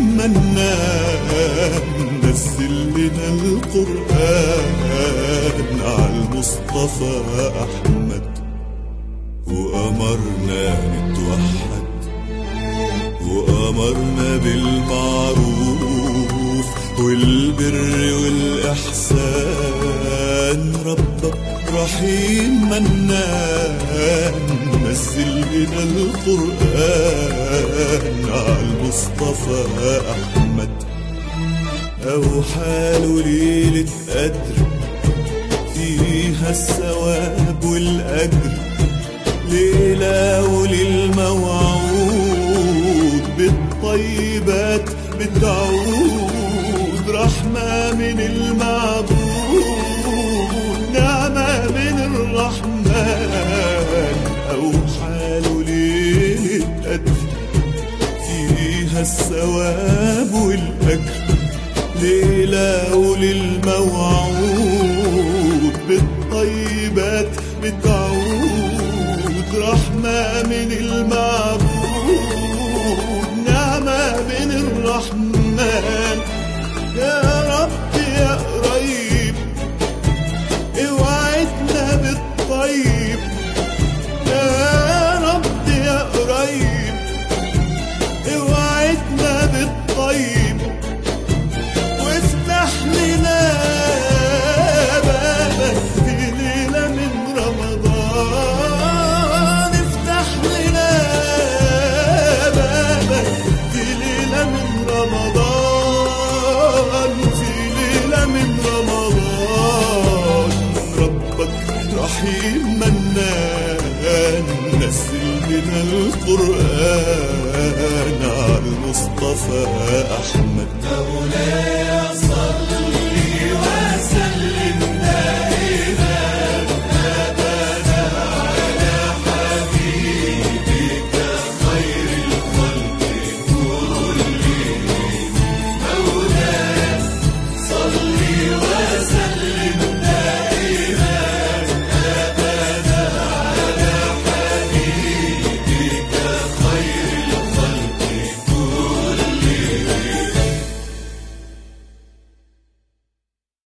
منان نزل لنا القرآن على المصطفى أحمد، وأمرنا نتوحد وأمرنا بالمعروف والبر والإحسان. ربك رحيم منان نزل لنا القرآن على المصطفى أحمد. أوحى له ليلة قدر فيها الثواب والأجر، ليلة وللموعود بالطيبات بتعود، رحمة من المعبود نعمة من الرحمن. أوحى له ليلة قدر فيها الثواب والأجر، ليلة وللموعود بالطيبات بتعود، رحمة من المعبود نعمة من الرحمن. يا رب يا قريب اوعدنا بالطيب، يا رب يا قريب اوعدنا بالطيب، وافتح لنا بابك في ليلة من رمضان، افتح لنا بابك في ليلة من رمضان، في ليلة من رمضان. ربك رحيم منان نزل لنا القرآن على المصطفى أحمد. مولاي